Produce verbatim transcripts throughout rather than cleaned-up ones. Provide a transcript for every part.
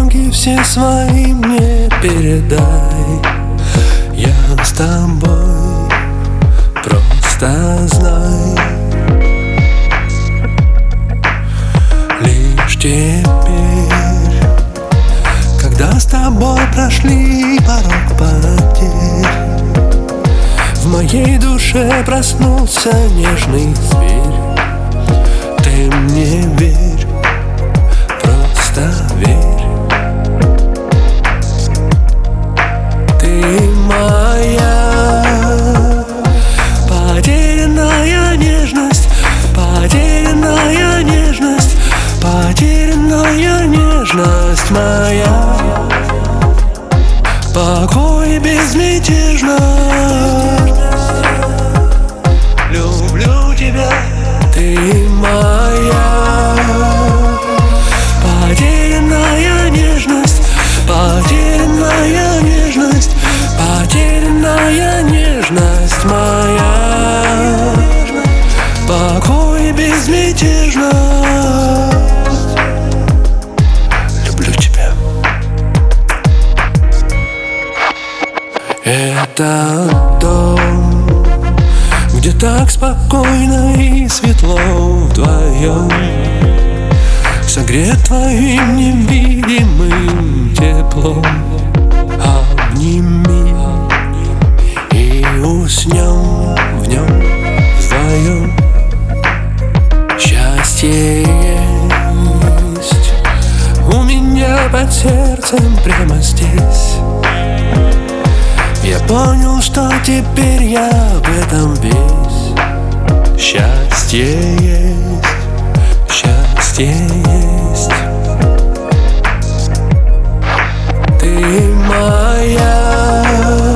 тревоги все свои мне передай. Я с тобой, просто знай. Лишь теперь, когда с тобой прошли порог потерь, в моей душе проснулся нежный зверь. Ты мне верь, просто верь. Ты моя потерянная нежность, потерянная нежность, потерянная нежность моя. Покой безмятежно. Люблю тебя, ты моя потерянная нежность, потерянная нежность, потерянная нежность моя. Покой безмятежно. Люблю тебя. Это дом, где так спокойно и светло вдвоем, согрет твоим невидимым теплом. Обними и уснем в нем вдвоем. Счастье есть у меня под сердцем прямо здесь. Я понял, что теперь я об этом весь. Счастье есть, счастье есть. Ты моя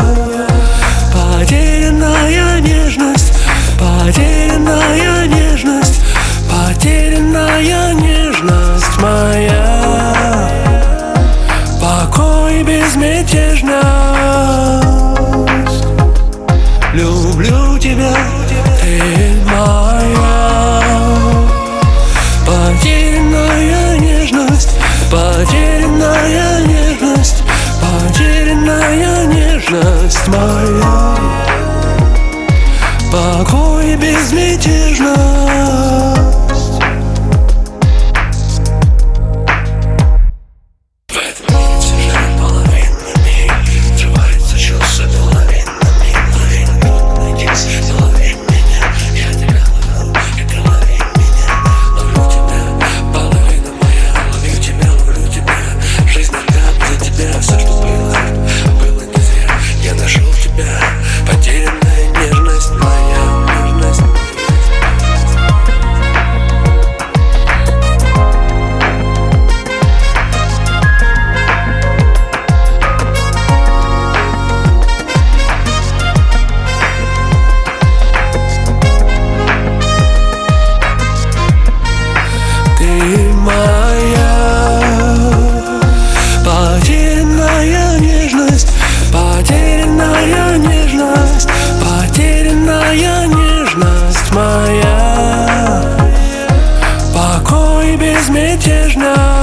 потерянная нежность, потерянная нежность, потерянная нежность моя. Покой безмятежно. Люблю тебя, ты моя потерянная нежность, потерянная нежность, потерянная нежность моя. Покой безмятежно. Моя покой безмятежно.